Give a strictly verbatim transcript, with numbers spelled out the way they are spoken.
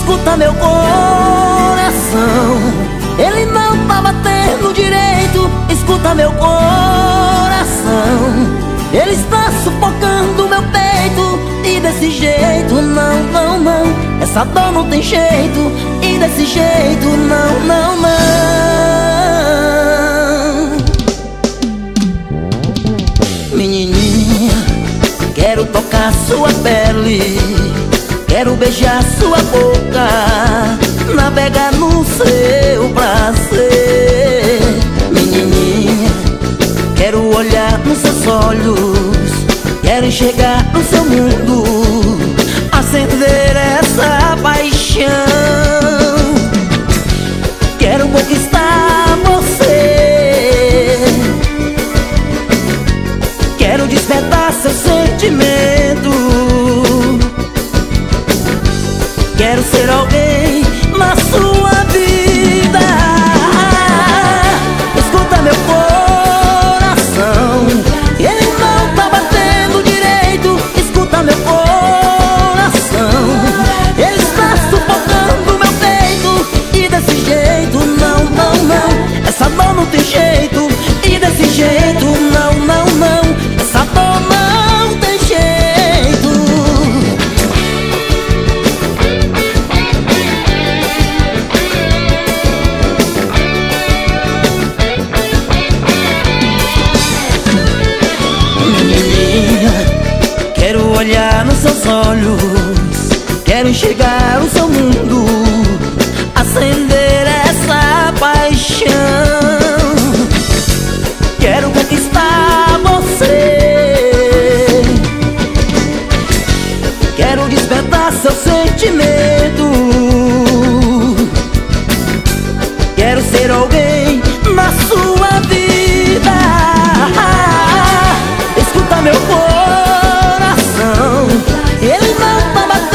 escuta meu coração. Ele não tá batendo direito, escuta meu coração. Ele está sufocando meu peito, e desse jeito não, não, não. Essa dor não tem jeito, e desse jeito não, não, não. Menininha, quero tocar sua pele, quero beijar sua boca, navegar no seu prazer. Menininha, quero olhar nos seus olhos, quero enxergar no seu mundo, acender essa paixão. Quero conquistar você, quero despertar seu sentimento. Quero ser alguém na sua vida. Escuta meu coração, ele não tá batendo direito. Escuta meu coração, ele está sufocando meu peito, e desse jeito não, não, não. Essa dor não tem jeito, e desse jeito não, não, não. Essa dor não tem jeito. Quero olhar nos seus olhos, quero enxergar o seu mundo, acender essa paixão. Quero conquistar você, quero despertar seu sentimento. Quero ser alguém na sua vida. Escuta meu coração, ele não tá batendo